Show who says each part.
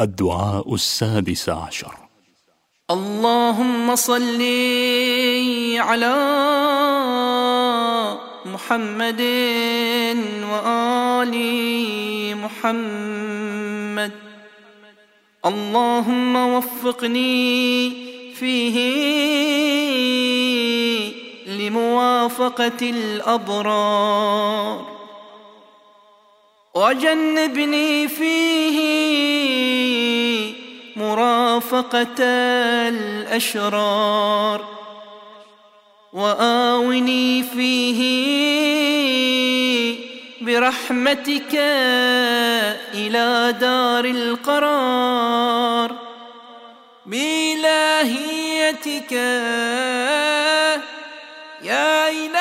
Speaker 1: الدعاء 16.
Speaker 2: اللهم صل على محمد وآل محمد. اللهم وفقني فيه لموافقة الأبرار، وجنبني فيه مرافقة الأشرار، وآوني فيه برحمتك إلى دار القرار، بإلهيتك يا إله